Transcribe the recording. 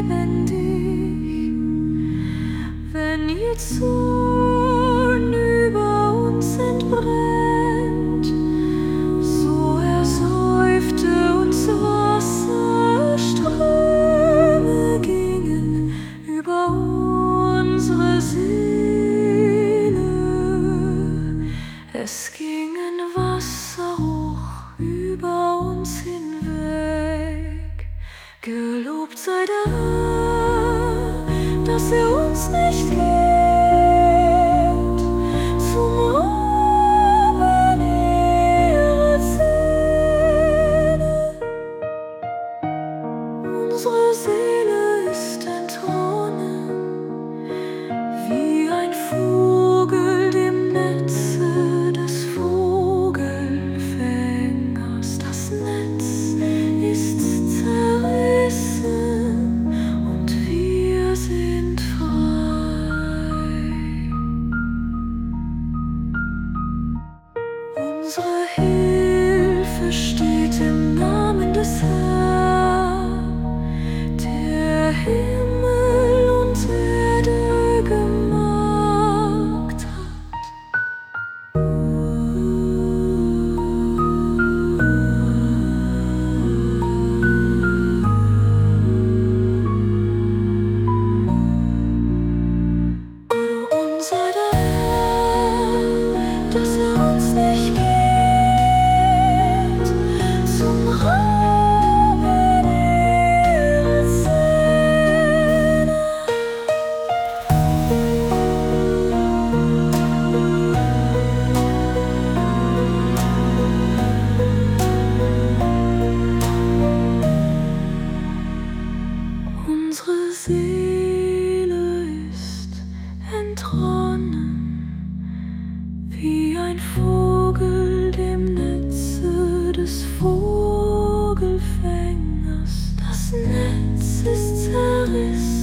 lebendig, wenn ihr Zorn über uns entbrennt. So ersäufte uns Wasserströme gingen über unsere Seele. Es gingen Wasser hoch über uns hinweg. Gelobt sei der Herr, dass uns nicht lehrt, zum Rauben ihrer Zähne. Unsere Seele ist entronnen, wie ein Vogel dem Netze des Vogelfängers. Das Netz ist zerrissen und wir sind frei. Unsere Hilfe steht im Namen des Herrn, der Himmel und Erde gemacht hat. Uns sei der Herr, dass uns nicht lehrt, zum Rauben ihrer Zähne. Unsere Seele ist entronnen, wie ein Vogel dem Netze des Vogelfängers. Das Netz ist zerrissen.